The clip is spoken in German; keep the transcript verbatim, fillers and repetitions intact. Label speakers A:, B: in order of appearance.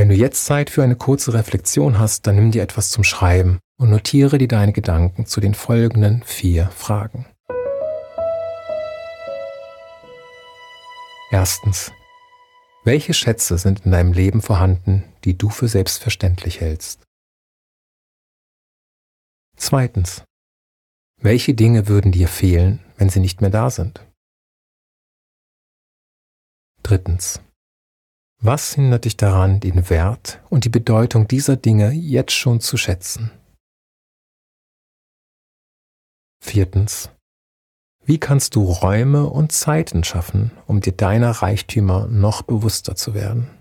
A: Wenn du jetzt Zeit für eine kurze Reflexion hast, dann nimm dir etwas zum Schreiben und notiere dir deine Gedanken zu den folgenden vier Fragen. Erstens. Welche Schätze sind in deinem Leben vorhanden, die du für selbstverständlich hältst? Zweitens. Welche Dinge würden dir fehlen, wenn sie nicht mehr da sind? Drittens. Was hindert dich daran, den Wert und die Bedeutung dieser Dinge jetzt schon zu schätzen? Viertens. Wie kannst du Räume und Zeiten schaffen, um dir deiner Reichtümer noch bewusster zu werden?